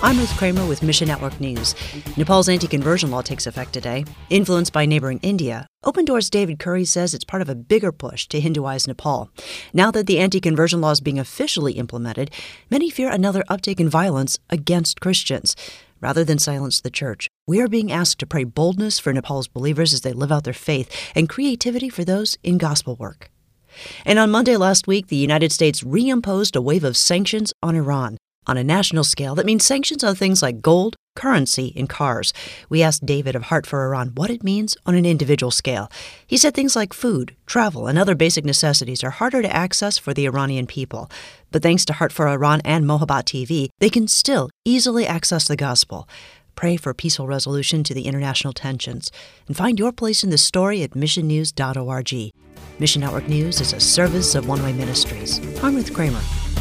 I'm Ruth Kramer with Mission Network News. Nepal's anti-conversion law takes effect today. Influenced by neighboring India, Open Doors' David Curry says it's part of a bigger push to Hinduize Nepal. Now that the anti-conversion law is being officially implemented, many fear another uptick in violence against Christians. Rather than silence the church, we are being asked to pray boldness for Nepal's believers as they live out their faith and creativity for those in gospel work. And on Monday last week, the United States reimposed a wave of sanctions on Iran. On a national scale, that means sanctions on things like gold, currency, and cars. We asked David of Heart for Iran what it means on an individual scale. He said things like food, travel, and other basic necessities are harder to access for the Iranian people. But thanks to Heart for Iran and Mohabbat TV, they can still easily access the gospel. Pray for peaceful resolution to the international tensions. And find your place in the story at missionnews.org. Mission Network News is a service of One Way Ministries. I'm Ruth Kramer.